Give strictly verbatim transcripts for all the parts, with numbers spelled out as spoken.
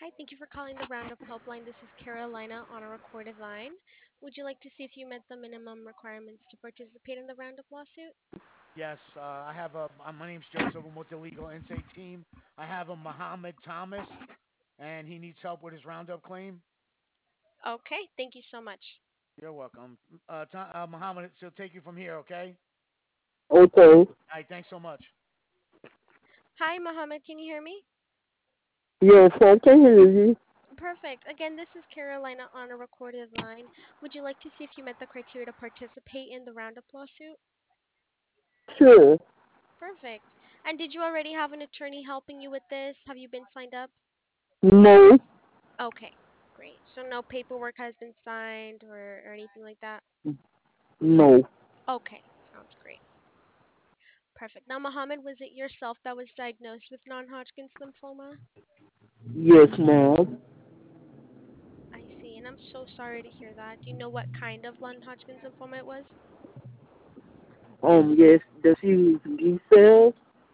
Hi, thank you for calling the Roundup Helpline. This is Carolina on a recorded line. Would you like to see if you met the minimum requirements to participate in the Roundup lawsuit? Yes, uh, I have a. Uh, my name's Joseph. I'm with the Legal Insight team. I have a Muhammad Thomas, and he needs help with his Roundup claim. Okay, thank you so much. You're welcome. Uh, Tho- uh, Muhammad, she'll take you from here, okay? Okay. All right, thanks so much. Hi, Mohammed, can you hear me? Yes, I can hear you. Perfect. Again, this is Carolina on a recorded line. Would you like to see if you met the criteria to participate in the Roundup lawsuit? Sure. Perfect. And did you already have an attorney helping you with this? Have you been signed up? No. Okay, great. So no paperwork has been signed or, or anything like that? No. Okay, sounds great. Perfect. Now, Mohammed, was it yourself that was diagnosed with non-Hodgkin's lymphoma? Yes, ma'am. I see, and I'm so sorry to hear that. Do you know what kind of non-Hodgkin's lymphoma it was? Um, yes, diffuse B cells.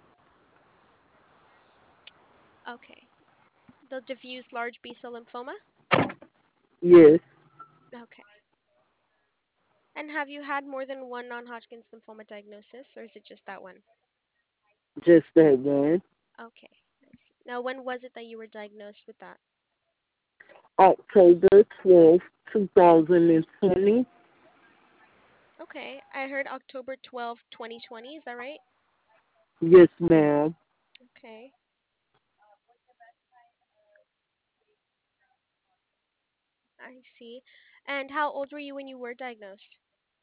Okay. The diffuse large B-cell lymphoma? Yes, Okay. And have you had more than one non-Hodgkin's lymphoma diagnosis, or is it just that one? just that one. Okay. I see. Now, when was it that you were diagnosed with that? October twelfth, twenty twenty. Okay. I heard October twelfth, twenty twenty. Is that right? Yes, ma'am. Okay. I see. And how old were you when you were diagnosed?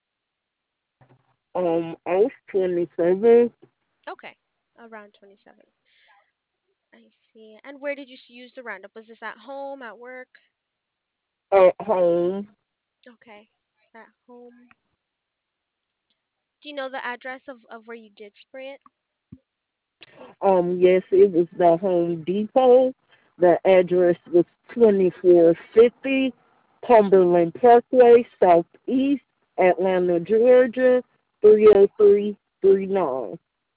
Um, I was twenty-seven Okay. Around twenty-seven. I see. And where did you s- use the Roundup? Was this at home, at work? at home. Okay. At home. Do you know the address of, of where you did spray it? Um, yes, it was the Home Depot. The address was twenty-four fifty Cumberland Parkway, Southeast, Atlanta, Georgia, three oh three three nine.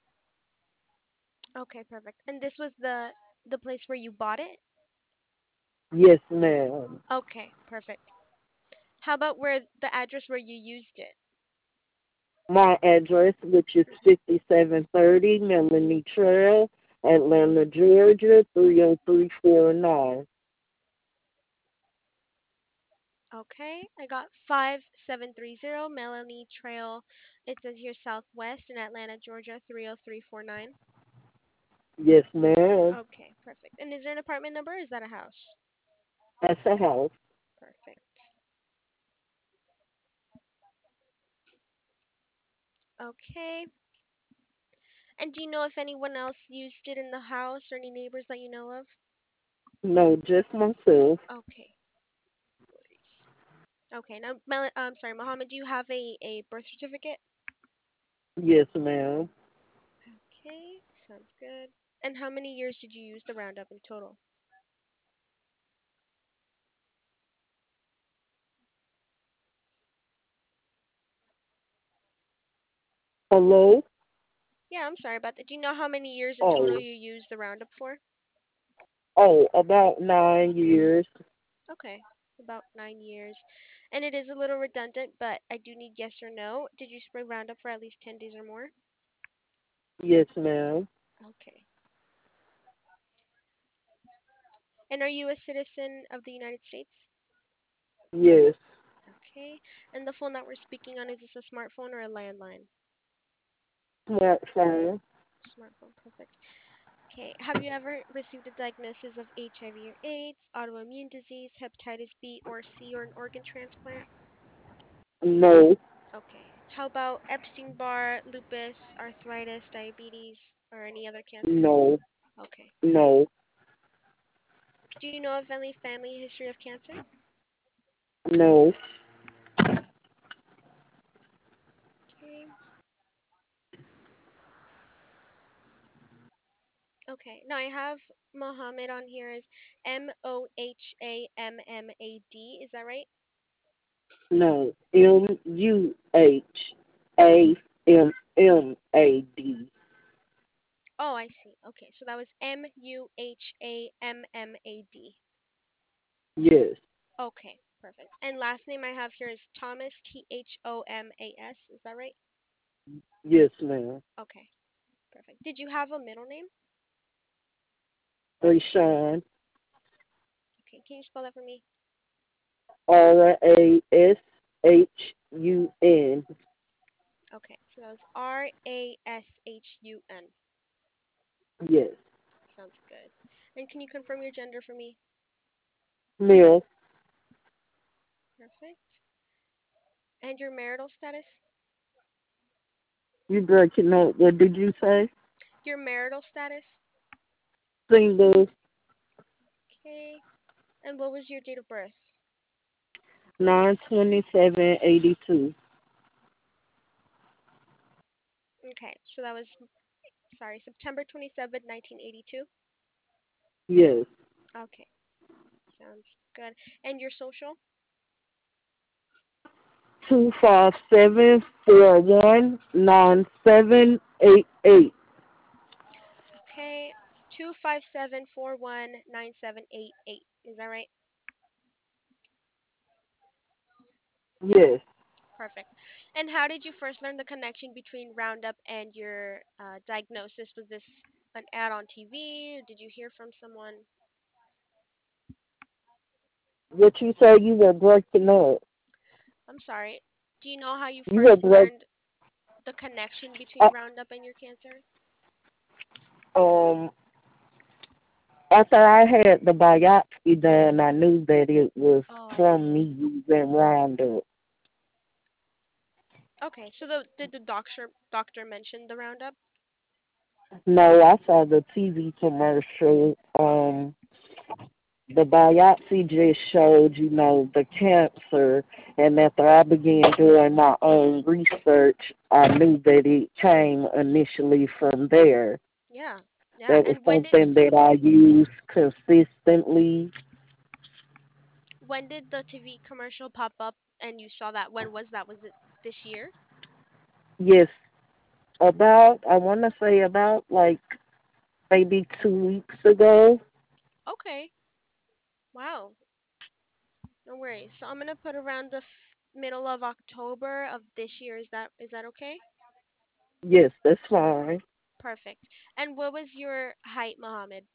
Okay, perfect. And this was the the place where you bought it? Yes, ma'am. Okay, perfect. How about where the address where you used it? My address, which is fifty-seven thirty Melanie Trail, Atlanta, Georgia, three oh three four nine. Okay, I got five seven three zero Melanie Trail. It says here Southwest in Atlanta, Georgia, three oh three four nine. Yes, ma'am. Okay, perfect. And is there an apartment number or is that a house? That's a house. Perfect. Okay. And do you know if anyone else used it in the house or any neighbors that you know of? No, just myself. Okay. Okay. Now, Mel- I'm sorry, Mohammed, do you have a, a birth certificate? Yes, ma'am. Okay. Sounds good. And how many years did you use the Roundup in total? Hello? Yeah, I'm sorry about that. Do you know how many years in total Oh, you used the Roundup for? oh, about nine years. Okay. About nine years. And it is a little redundant, but I do need yes or no. Did you spray Roundup for at least ten days or more? Yes, ma'am. Okay. And are you a citizen of the United States? Yes. Okay. And the phone that we're speaking on, is this a smartphone or a landline? Smartphone. Smartphone, perfect. Okay. Have you ever received a diagnosis of H I V or AIDS, autoimmune disease, hepatitis B or C, or an organ transplant? No. Okay. How about Epstein-Barr, lupus, arthritis, diabetes, or any other cancer? No. Okay. No. Do you know of any family history of cancer? No. Okay. Okay. Now I have Mohammed on here as M O H A M M A D. Is that right? No. M U H A M M A D. Oh, I see. Okay. So that was M U H A M M A D. Yes. Okay, perfect. And last name I have here is Thomas, T H O M A S. Is that right? Yes, ma'am. Okay, perfect. Did you have a middle name? Rashawn. Okay, can you spell that for me? R A S H U N. Okay, so that was R A S H U N. Yes. Sounds good. And can you confirm your gender for me? Mill. Perfect. And your marital status? You breaking up. What did you say? Your marital status? Single. Okay. And what was your date of birth? Nine twenty seven eighty two. Okay, so that was, sorry, September twenty-seventh, nineteen eighty-two. Yes. Okay, sounds good. And your social? Two five seven four one nine seven eight eight. Okay, two five seven four one nine seven eight eight. Is that right? Yes. Perfect. And how did you first learn the connection between Roundup and your uh, diagnosis? Was this an ad on T V? Or did you hear from someone? What you say? You were breaking up. I'm sorry. Do you know how you You first were break. learned the connection between Uh, Roundup and your cancer? um. After I had the biopsy done, I knew that it was Oh, from me using Roundup. okay. So the did the doctor doctor mention the Roundup? No, I saw the T V commercial. Um, the biopsy just showed, you know, the cancer, and after I began doing my own research, I knew that it came initially from there. Yeah. Yeah. That was And when did something that I used consistently. when did the T V commercial pop up and you saw that? When was that? Was it this year? Yes, about, I want to say about like maybe two weeks ago. Okay. Wow. No worries. So I'm gonna put around the f middle of October of this year. Is that is that okay? Yes, that's fine. Perfect. And what was your height, Mohammed?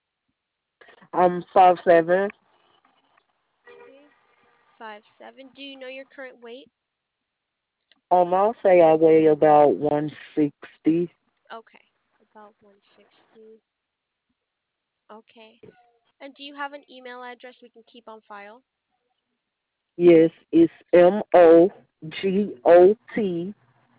I'm five seven. Okay. Five seven. Do you know your current weight? Um, I'll say I weigh about one sixty. Okay. About one sixty. Okay. And do you have an email address we can keep on file? Yes, it's M O G O T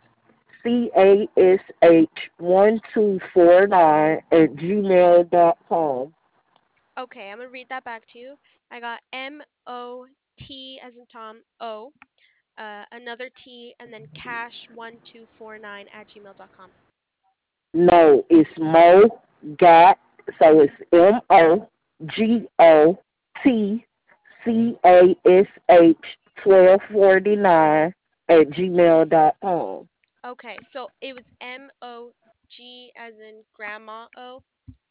C A S H one two four nine at gmail dot com. Okay, I'm gonna read that back to you. I got M O T as in Tom O, uh, another T, and then cash one two four nine at gmail dot com. No, it's Mo Got. So it's M O G O T C A S H twelve forty nine at gmail dot com. Okay, so it was M O G as in grandma O.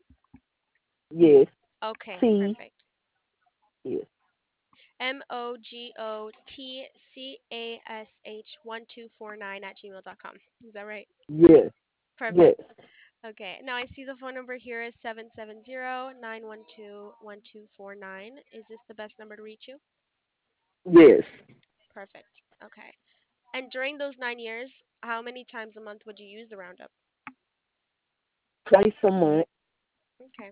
Yes, Okay, T. perfect. Yes, M O G O T C A S H one two four nine at gmail dot com. Is that right? yes, yes, Perfect. Okay, now I see the phone number here is seven seven zero nine one two one two four nine. Is this the best number to reach you? yes. Perfect. Okay. And during those nine years, how many times a month would you use the Roundup? Twice a month. Okay,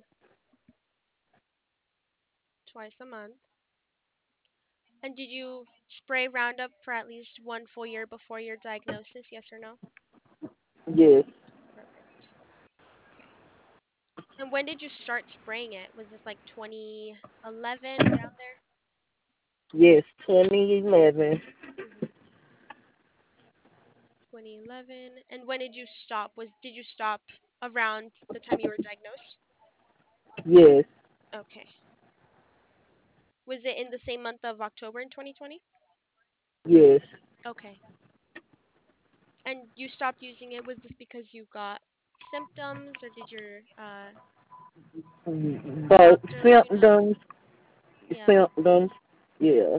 twice a month. And did you spray Roundup for at least one full year before your diagnosis? Yes or no? Yes, Perfect. Okay. And when did you start spraying it? Was this like twenty eleven around there? yes. twenty eleven. Mhm. twenty eleven. And when did you stop? Was did you stop around the time you were diagnosed? Yes, Okay. Was it in the same month of October in twenty twenty? yes. Okay. And you stopped using it. Was this because you got symptoms or did your uh Both doctor let you know? symptoms. Yeah. symptoms. Yeah.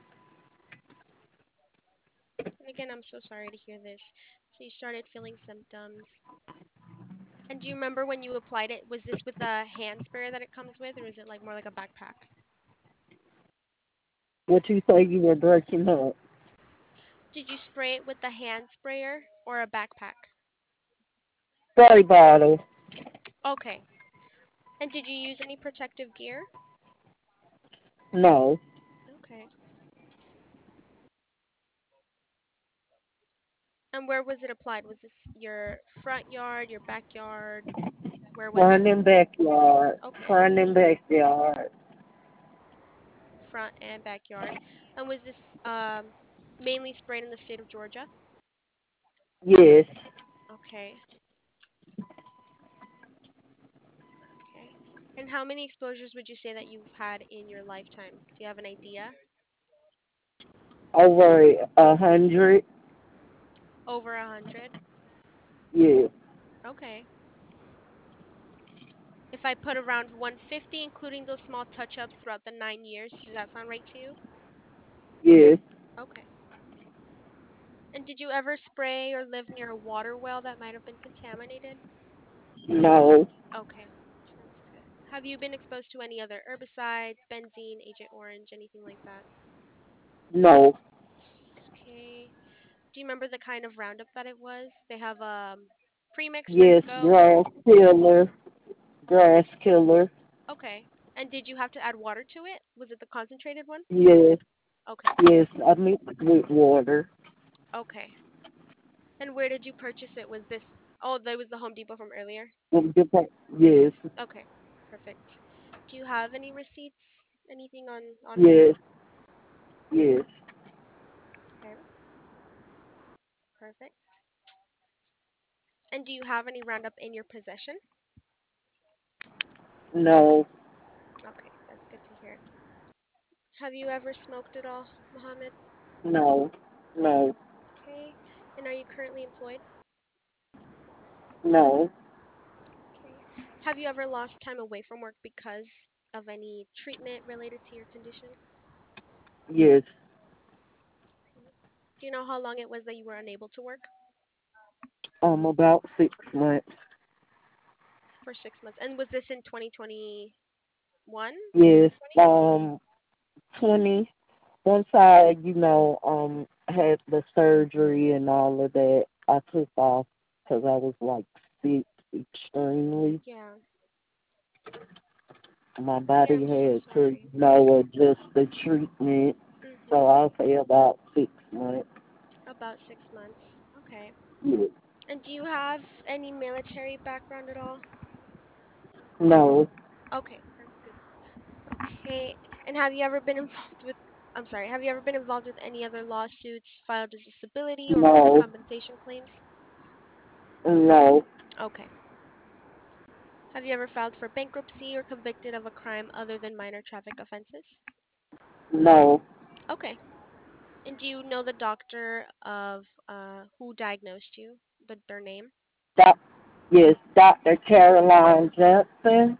And again, I'm so sorry to hear this. So you started feeling symptoms. And do you remember when you applied it? Was this with the hand sprayer that it comes with, or is it like more like a backpack? What you say you were breaking up? Did you spray it with the hand sprayer or a backpack? Spray bottle. Okay. And did you use any protective gear? No. Okay. And where was it applied? Was this your front yard, your backyard? Where was it? Front and backyard. Okay. Front and backyard. Front and backyard. And was this um mainly sprayed in the state of Georgia? Yes. Okay. Okay. And how many exposures would you say that you've had in your lifetime? Do you have an idea? Over a hundred. Over a hundred? Yes. Okay. If I put around one hundred fifty, including those small touch-ups throughout the nine years, does that sound right to you? Yes. Okay. And did you ever spray or live near a water well that might have been contaminated? No. Okay. Sounds good. Have you been exposed to any other herbicides, benzene, Agent Orange, anything like that? No. Okay. Do you remember the kind of Roundup that it was? They have um premix, ready to Yes. go. Grass killer. Grass killer. Okay. And did you have to add water to it? Was it the concentrated one? Yes. Okay. Yes. I mix with water. Okay. And where did you purchase it? Was this Oh, that was the Home Depot from earlier? With different- Yes. Okay. Perfect. Do you have any receipts? Anything on on hand? Yes. Yes. Okay. Perfect. And do you have any Roundup in your possession? No. Okay, that's good to hear. Have you ever smoked at all, Mohammed? No. No. Okay. And are you currently employed? No. Okay. Have you ever lost time away from work because of any treatment related to your condition? Yes. Okay. Do you know how long it was that you were unable to work? Um. About six months. For six months. And was this in twenty twenty-one? Yes. twenty? Um. Twenty. Once I, you know, um, had the surgery and all of that, I took off because I was like sick extremely. Yeah. My Okay, body I'm so had to, you sorry. know, adjust the treatment. So Mhm. I'll say about six months. About six months. Okay. Yeah. And do you have any military background at all? No, Okay, that's good. Okay. And have you ever been involved with I'm sorry, have you ever been involved with any other lawsuits filed as disability or workers' no, compensation claims? no, Okay. Have you ever filed for bankruptcy or convicted of a crime other than minor traffic offenses? no. Okay. And do you know the doctor of uh who diagnosed you? The their name? Doc, yes, Doctor Caroline Johnson.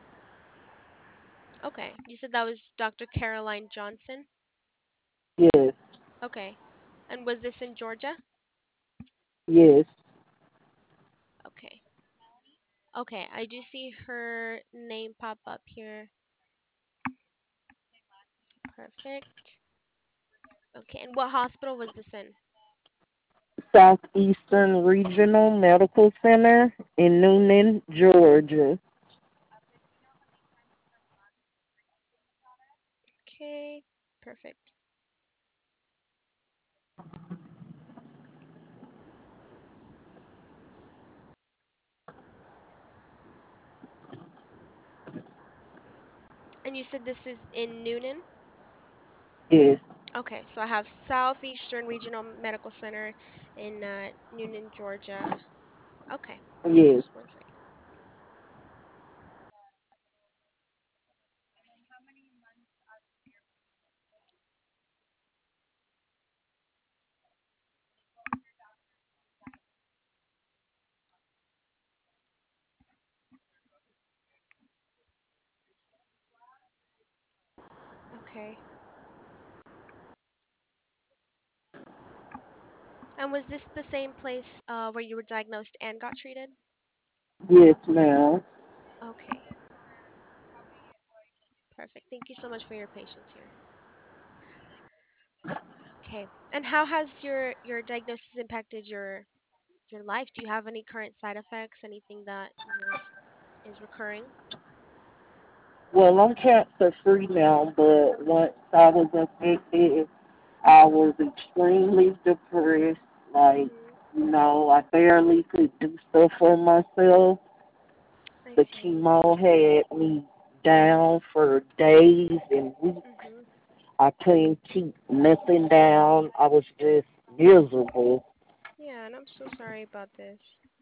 Okay. You said that was Doctor Caroline Johnson? Yes, Okay. And was this in Georgia? yes, Okay. Okay, I do see her name pop up here. Perfect. Okay, and what hospital was this in? Southeastern Regional Medical Center in Noonan, Georgia. Okay, perfect. And you said this is in Noonan? Yes, Okay, so I have Southeastern Regional Medical Center in uh, Noonan, Georgia. Okay, yes. just one second. Okay. And was this the same place uh, where you were diagnosed and got treated? Yes, ma'am. Okay. Perfect. Thank you so much for your patience here. Okay. And how has your your diagnosis impacted your your life? Do you have any current side effects? Anything that you know is, is recurring? Well, I'm cancer free now, but once I was infected, I was extremely depressed. Like, Mhm. you know, I barely could do stuff for myself. I The see. chemo had me down for days and weeks. Mhm. I couldn't keep nothing down. I was just miserable. Yeah, and I'm so sorry about this.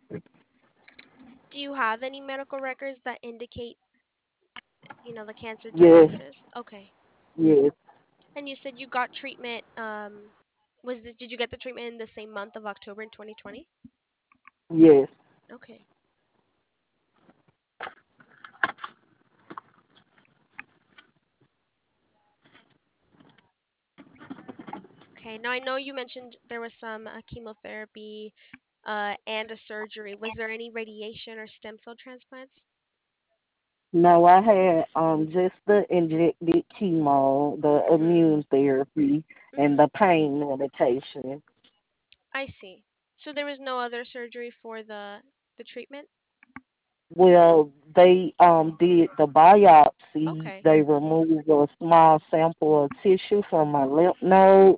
Do you have any medical records that indicate, you know, the cancer Yes, diagnosis? Okay. yes, And you said you got treatment. Um, was this, did you get the treatment in the same month of October in twenty twenty? yes. Okay. Okay. Now I know you mentioned there was some uh, chemotherapy uh, and a surgery. Was there any radiation or stem cell transplants? No, I had um just the injected chemo, the Mhm. immune therapy, and Mhm. the pain medication. I see. So there was no other surgery for the the treatment? Well, they um did the biopsy. Okay. They removed a small sample of tissue from my lymph node.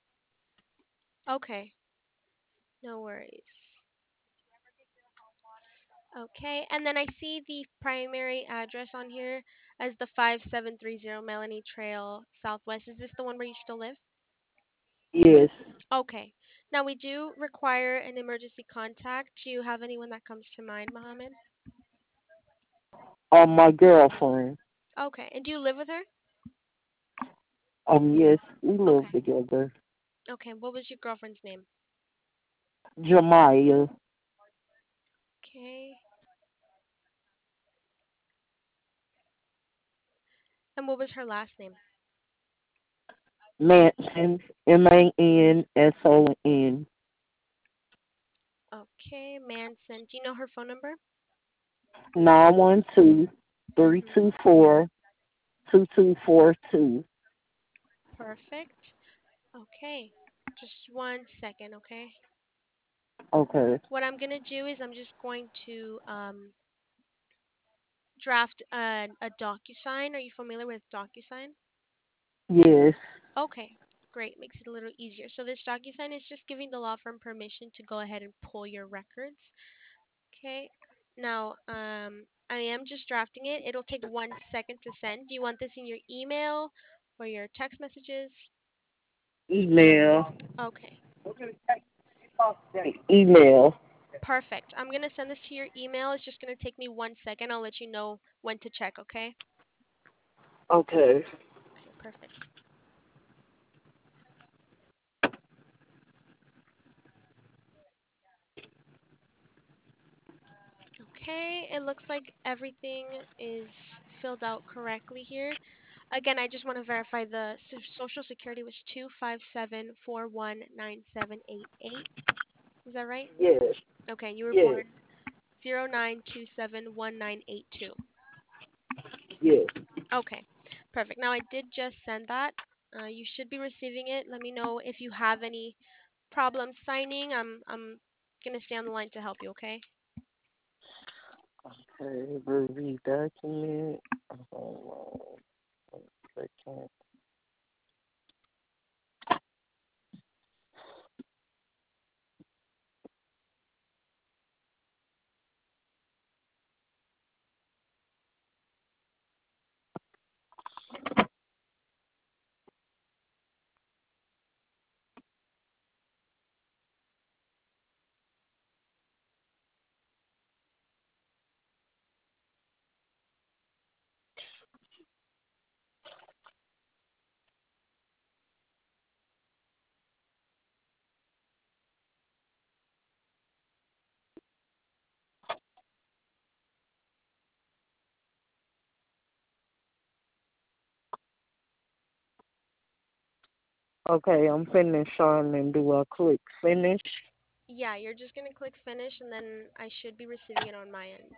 Okay. No worries. Okay. And then I see the primary address on here as the five seven three zero Melanie Trail Southwest. Is this the one where you still live? Yes, Okay. Now we do require an emergency contact. Do you have anyone that comes to mind, Mohammed? um, my girlfriend. Okay. And do you live with her? Um, yes, we live Okay. together. Okay. What was your girlfriend's name? Jemiah Okay. And what was her last name? Manson, M A N S O N. Okay. Manson. Do you know her phone number? Nine one two three Mhm. two four two two four two. Perfect. Okay. Just one second, okay? Okay. What I'm gonna do is I'm just going to um draft a a DocuSign. Are you familiar with DocuSign? Yes. Okay, great. Makes it a little easier. So this DocuSign is just giving the law firm permission to go ahead and pull your records. Okay. Now, um, I am just drafting it. It'll take one second to send. Do you want this in your email or your text messages? Email. Okay. Email. Perfect. I'm gonna send this to your email. It's just gonna take me one second. I'll let you know when to check, okay? Okay. Okay, perfect. Okay, it looks like everything is filled out correctly here. Again, I just want to verify the so- social security was two five seven four one nine seven eight eight. Is that right? Yes. Okay, you were Yes. born zero nine two seven one nine eight two. Yes. Okay, perfect. Now I did just send that. Uh, you should be receiving it. Let me know if you have any problems signing. I'm I'm gonna stay on the line to help you. Okay. Okay. Review document. Hold on one second. Okay, I'm finished on and do I click finish? Yeah, you're just gonna click finish, and then I should be receiving it on my end.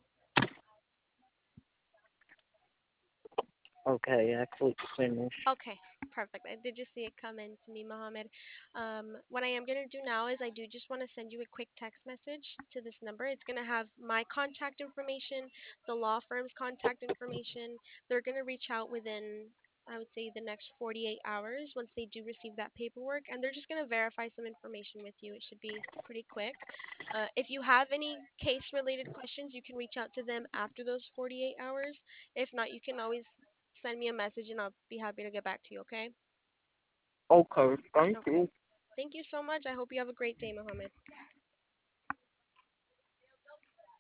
Okay, I click finish. Okay, perfect. I did just see it come in to me, Mohammed. Um, what I am going to do now is I do just want to send you a quick text message to this number. It's going to have my contact information, the law firm's contact information. They're going to reach out within, I would say, the next forty-eight hours once they do receive that paperwork, and they're just going to verify some information with you. It should be pretty quick. Uh, if you have any case related questions, you can reach out to them after those forty-eight hours. If not, you can always send me a message and I'll be happy to get back to you, okay? Okay, thank Okay. you. Thank you so much. I hope you have a great day, Mohammed.